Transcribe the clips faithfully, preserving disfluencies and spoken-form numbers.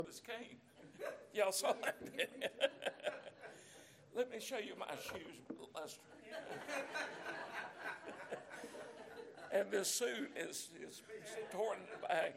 This cane. Y'all saw that? Let me show you my shoes, Lester. And this suit is, is torn back.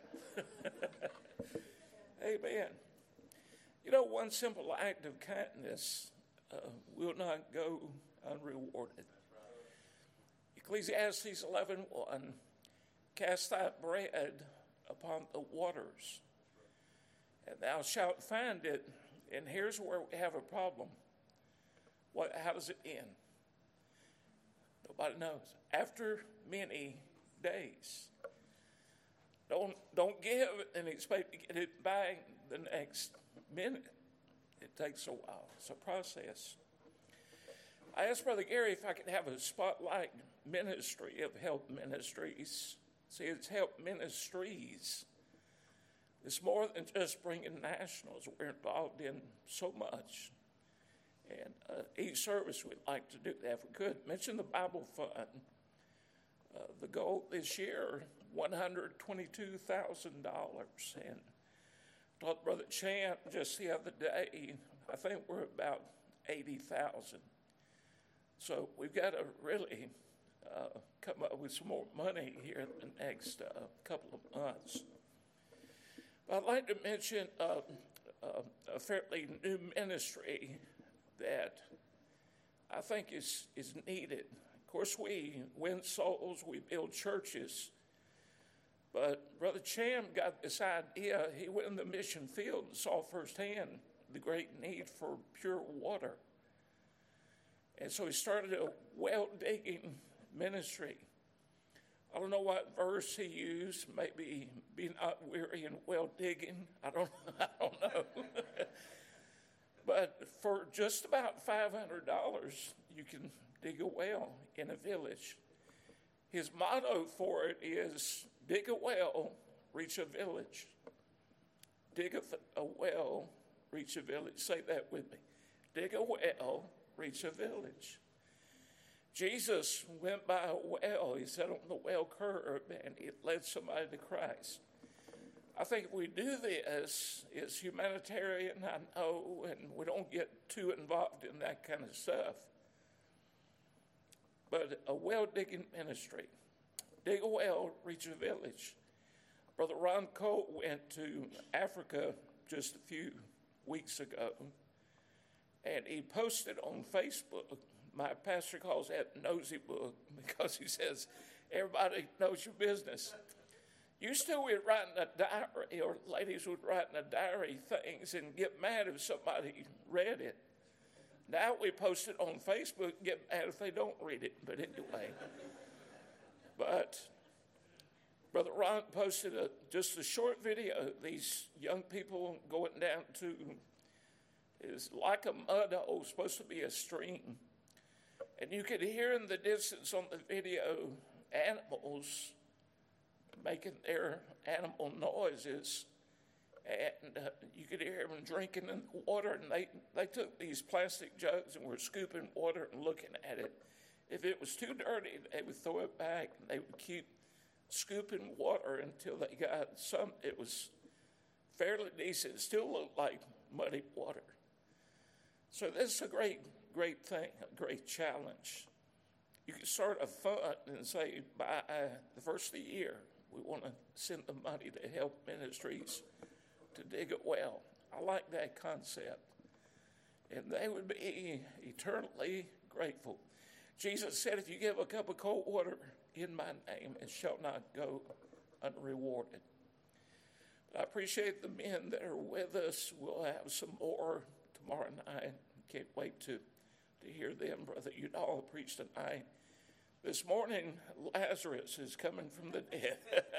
Amen. You know, one simple act of kindness uh, will not go unrewarded. Ecclesiastes eleven one, cast thy bread upon the waters, and thou shalt find it. And here's where we have a problem. What? How does it end? Nobody knows. After many days. Don't, don't give and expect to get it back the next minute. It takes a while. It's a process. I asked Brother Gary if I could have a spotlight ministry of help ministries. See, it's help ministries. It's more than just bringing nationals. We're involved in so much. And uh, each service we'd like to do that if we could. Mention the Bible Fund. Uh, the goal this year, one hundred twenty-two thousand dollars. And I talked to Brother Chant just the other day. I think we're about eighty thousand dollars. So we've got to really uh, come up with some more money here in the next uh, couple of months. But I'd like to mention uh, uh, a fairly new ministry that I think is, is needed. Of course, we win souls, we build churches, but Brother Cham got this idea. He went in the mission field and saw firsthand the great need for pure water. And so he started a well-digging ministry. I don't know what verse he used, maybe be not weary and well-digging. I don't, I don't know. But for just about five hundred dollars, you can dig a well in a village. His motto for it is, dig a well, reach a village. Dig a, a well, reach a village. Say that with me. Dig a well, reach a village. Jesus went by a well. He sat on the well curb and he led somebody to Christ. I think if we do this, it's humanitarian, I know, and we don't get too involved in that kind of stuff. But a well-digging ministry. Dig a well, reach a village. Brother Ron Cole went to Africa just a few weeks ago, and he posted on Facebook. My pastor calls that nosy book because he says everybody knows your business. Used to, we'd write in a diary, or ladies would write in a diary things and get mad if somebody read it. Now we post it on Facebook and get mad if they don't read it. But anyway, but Brother Ron posted a, just a short video of these young people going down to, it's like a mud hole, supposed to be a stream. And you could hear in the distance on the video animals making their animal noises, and uh, you could hear them drinking in the water, and they, they took these plastic jugs and were scooping water and looking at it. If it was too dirty, they would throw it back, and they would keep scooping water until they got some, it was fairly decent. It still looked like muddy water. So this is a great, great thing, a great challenge. You can start a fund and say, by uh, the first of the year, we want to send the money to help ministries to dig a well. I like that concept. And they would be eternally grateful. Jesus said, if you give a cup of cold water in my name, it shall not go unrewarded. But I appreciate the men that are with us. We'll have some more tomorrow night. Can't wait to, to hear them. Brother Udall preached tonight. This morning, Lazarus is coming from the dead.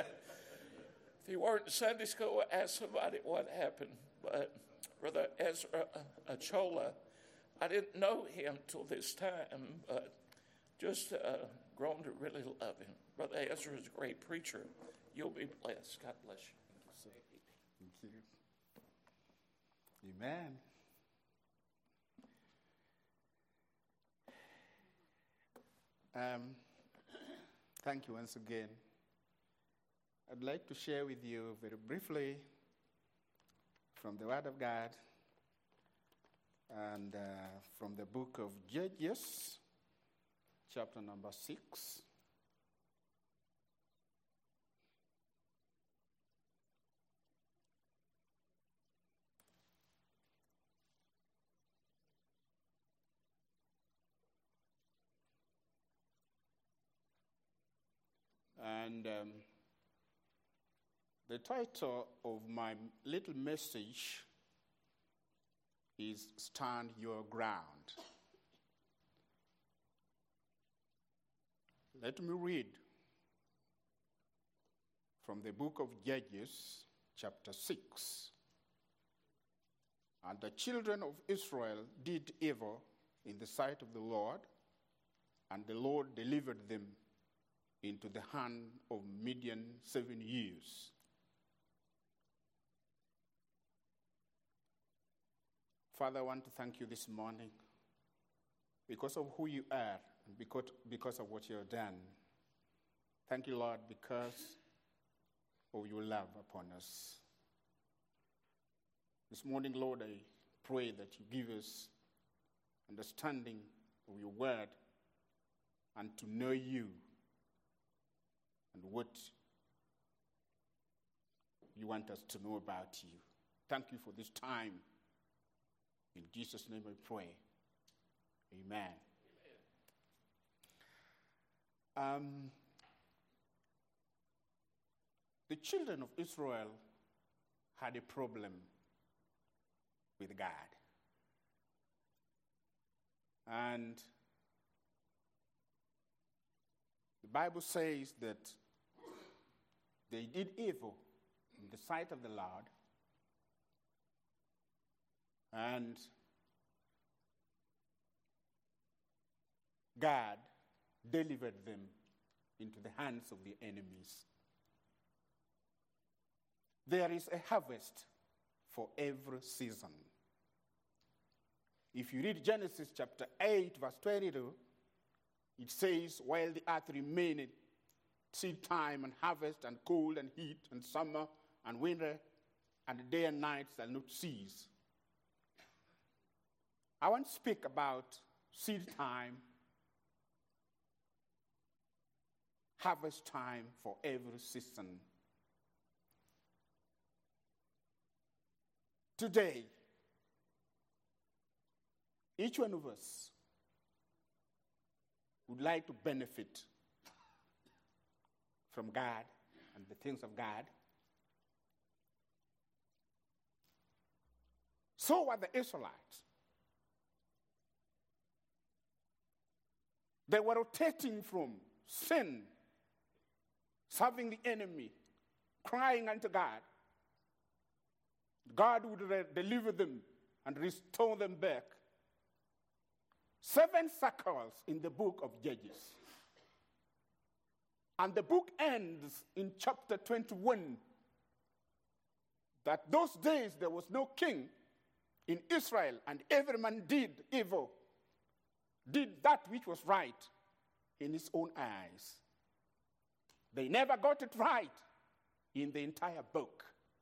If you weren't in Sunday school, ask somebody what happened. But Brother Ezra Achola, I didn't know him till this time, but just uh, grown to really love him. Brother Ezra is a great preacher. You'll be blessed. God bless you. Thank you. Amen. Um, thank you once again. I'd like to share with you very briefly from the Word of God and uh, from the book of Judges, chapter number six. And um, the title of my little message is Stand Your Ground. Let me read from the book of Judges, chapter six. And the children of Israel did evil in the sight of the Lord, and the Lord delivered them into the hand of Midian seven years. Father, I want to thank you this morning because of who you are and because, because of what you have done. Thank you, Lord, because of your love upon us. This morning, Lord, I pray that you give us understanding of your word and to know you and what you want us to know about you. Thank you for this time. In Jesus' name I pray. Amen. Amen. Um, the children of Israel had a problem with God. And the Bible says that they did evil in the sight of the Lord, and God delivered them into the hands of the enemies. There is a harvest for every season. If you read Genesis chapter eight, verse twenty-two, it says, while the earth remained, seed time and harvest and cold and heat and summer and winter and day and night shall not cease. I want to speak about seed time, harvest time for every season. Today, each one of us would like to benefit from God and the things of God. So were the Israelites. They were rotating from sin, serving the enemy, crying unto God. God would re- deliver them and restore them back. Seven circles in the book of Judges. And the book ends in chapter twenty-one. That those days there was no king in Israel, and every man did evil, did that which was right in his own eyes. They never got it right in the entire book.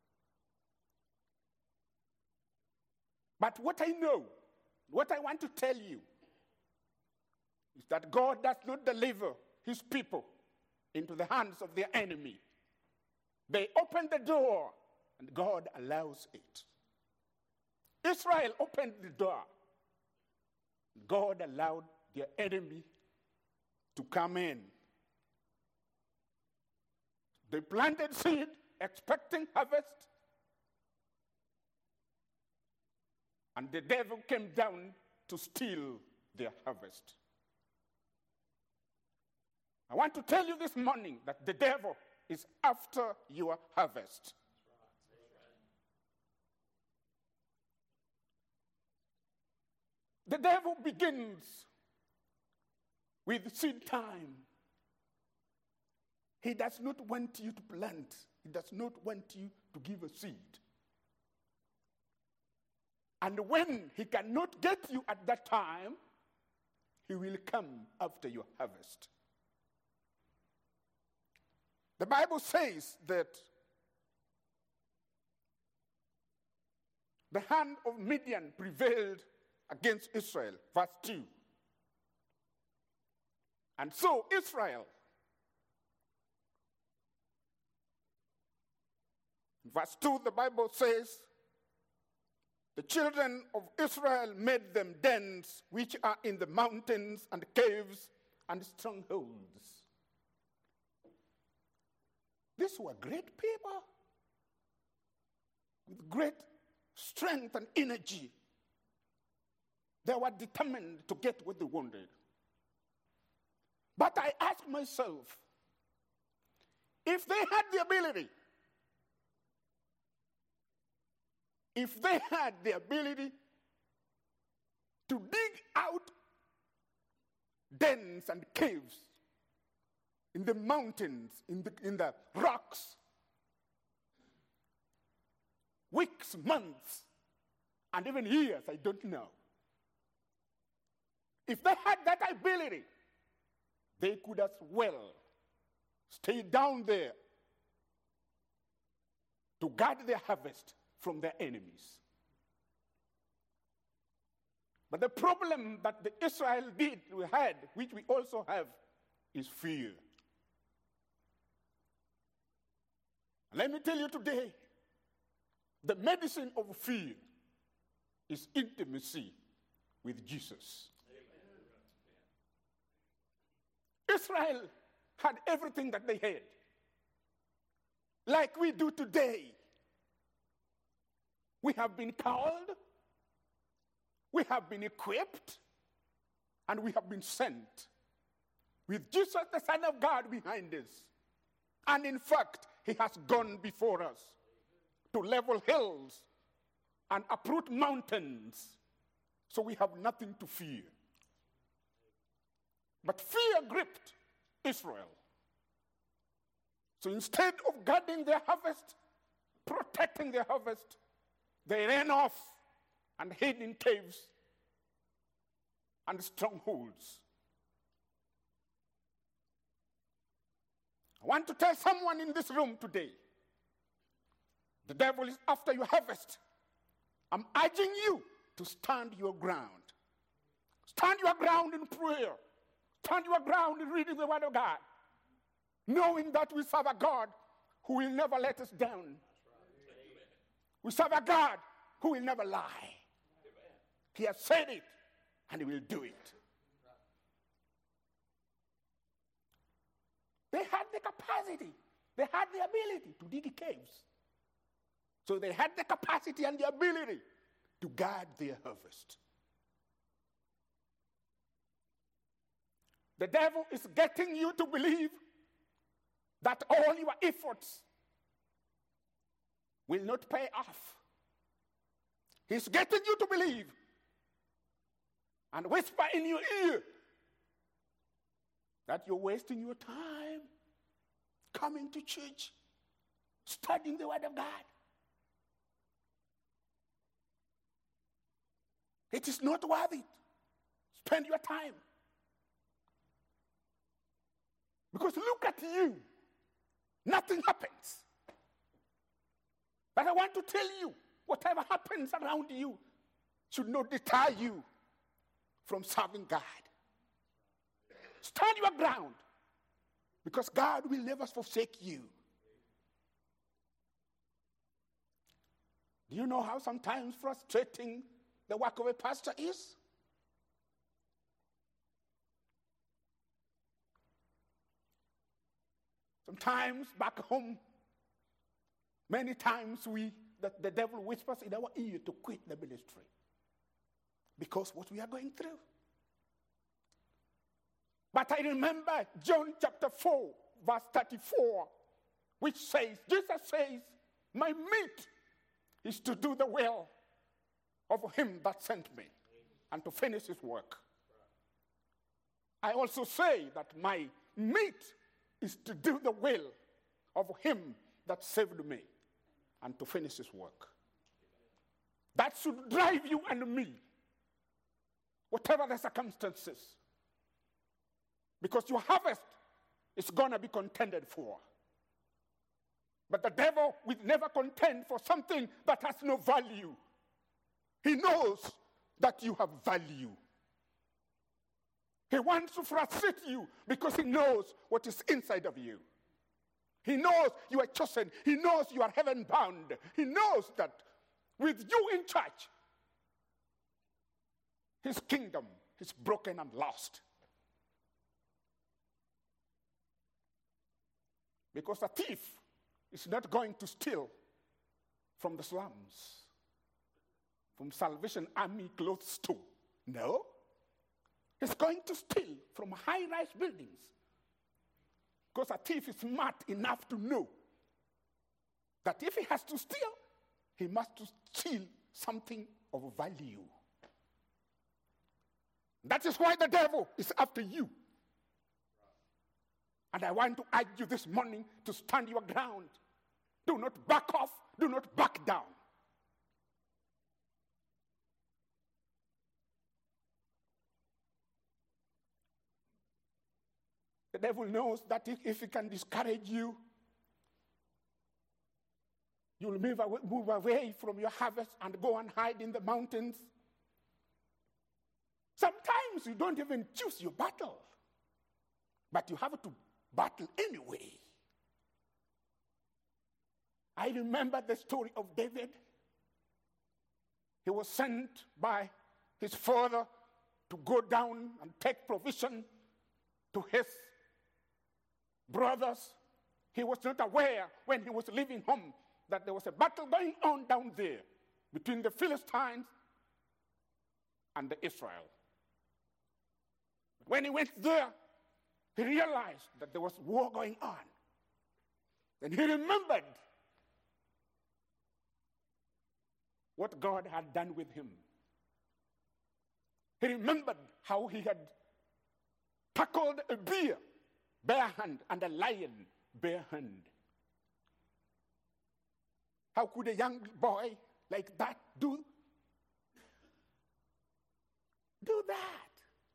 But what I know, what I want to tell you, is that God does not deliver his people into the hands of their enemy. They open the door, and God allows it. Israel opened the door. God allowed their enemy to come in. They planted seed, expecting harvest, and the devil came down to steal their harvest. I want to tell you this morning that the devil is after your harvest. The devil begins with seed time. He does not want you to plant. He does not want you to give a seed. And when he cannot get you at that time, he will come after your harvest. The Bible says that the hand of Midian prevailed against Israel. Verse two. And so Israel, verse two, the Bible says, the children of Israel made them dens which are in the mountains and caves and strongholds. These were great people with great strength and energy. They were determined to get what they wanted. But I ask myself, if they had the ability, if they had the ability to dig out dens and caves in the mountains, in the, in the rocks, weeks, months, and even years, I don't know. If they had that ability, they could as well stay down there to guard their harvest from their enemies. But the problem that the Israel did, we had, which we also have, is fear. And let me tell you today, the medicine of fear is intimacy with Jesus. Israel had everything that they had, like we do today. We have been called, we have been equipped, and we have been sent with Jesus, the Son of God, behind us. And in fact, he has gone before us to level hills and uproot mountains, so we have nothing to fear. But fear gripped Israel. So instead of guarding their harvest, protecting their harvest, they ran off and hid in caves and strongholds. I want to tell someone in this room today, the devil is after your harvest. I'm urging you to stand your ground. Stand your ground in prayer. Stand your ground in reading the Word of God, knowing that we serve a God who will never let us down. We serve a God who will never lie. He has said it, and he will do it. They had the capacity, they had the ability to dig caves. So they had the capacity and the ability to guard their harvest. The devil is getting you to believe that all your efforts will not pay off. He's getting you to believe and whisper in your ear that you're wasting your time coming to church, studying the Word of God. It is not worth it. Spend your time. Because look at you. Nothing happens. But I want to tell you, whatever happens around you should not deter you from serving God. Stand your ground, because God will never forsake you. Do you know how sometimes frustrating the work of a pastor is? Sometimes back home, many times we, the, the devil whispers in our ear to quit the ministry because what we are going through. But I remember John chapter four, verse thirty-four, which says, Jesus says, my meat is to do the will of him that sent me and to finish his work. I also say that my meat is to do the will of him that saved me and to finish his work. That should drive you and me, whatever the circumstances, because your harvest is going to be contended for. But the devil will never contend for something that has no value. He knows that you have value. He wants to frustrate you because he knows what is inside of you. He knows you are chosen. He knows you are heaven bound. He knows that with you in charge, his kingdom is broken and lost. Because a thief is not going to steal from the slums, from Salvation Army clothes store. No. He's going to steal from high-rise buildings. Because a thief is smart enough to know that if he has to steal, he must steal something of value. That is why the devil is after you. And I want to urge you this morning to stand your ground. Do not back off. Do not back down. The devil knows that if he can discourage you, you'll move away, move away from your harvest and go and hide in the mountains. Sometimes you don't even choose your battle, but you have to battle anyway. I remember the story of David. He was sent by his father to go down and take provision to his brothers. He was not aware when he was leaving home that there was a battle going on down there between the Philistines and the Israel. When he went there, he realized that there was war going on. Then he remembered what God had done with him. He remembered how he had tackled a bear bare hand and a lion bare hand. How could a young boy like that do, do that?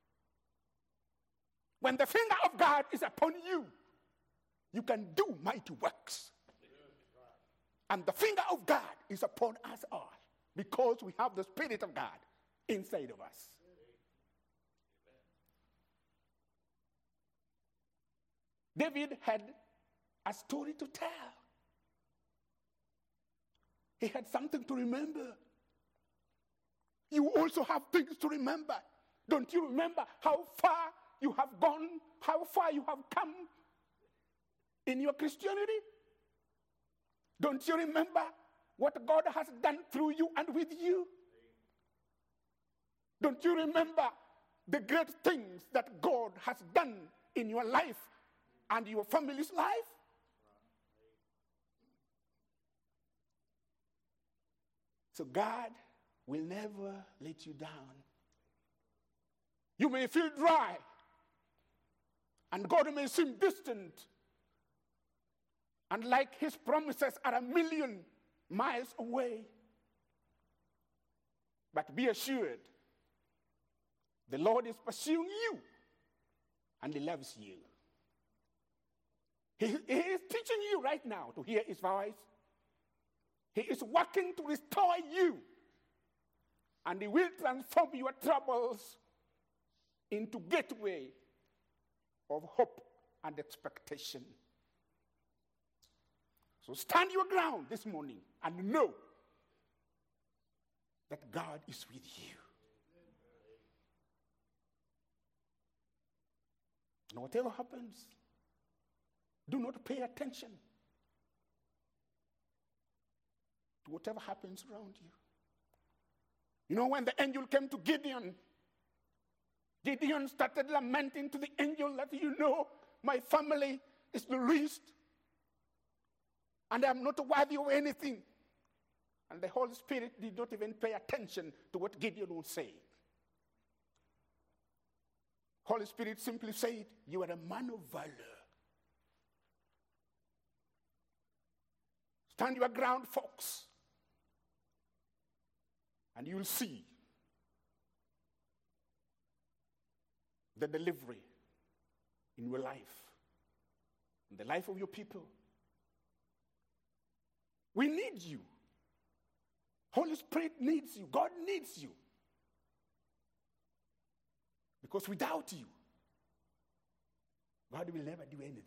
When the finger of God is upon you, you can do mighty works. And the finger of God is upon us all because we have the Spirit of God inside of us. David had a story to tell. He had something to remember. You also have things to remember. Don't you remember how far you have gone, how far you have come in your Christianity? Don't you remember what God has done through you and with you? Don't you remember the great things that God has done in your life and your family's life? So God will never let you down. You may feel dry, and God may seem distant, and like his promises are a million miles away. But be assured, the Lord is pursuing you, and he loves you. He, he is teaching you right now to hear his voice. He is working to restore you, and he will transform your troubles into gateway of hope and expectation. So stand your ground this morning and know that God is with you. And whatever happens, do not pay attention to whatever happens around you. You know, when the angel came to Gideon, Gideon started lamenting to the angel that, you know, my family is the least, and I'm not worthy of anything. And the Holy Spirit did not even pay attention to what Gideon was saying. Holy Spirit simply said, you are a man of valor. Stand your ground, folks, and you'll see the delivery in your life, in the life of your people. We need you. Holy Spirit needs you. God needs you. Because without you, God will never do anything.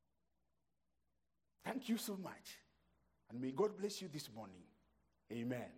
Thank you so much. And may God bless you this morning. Amen.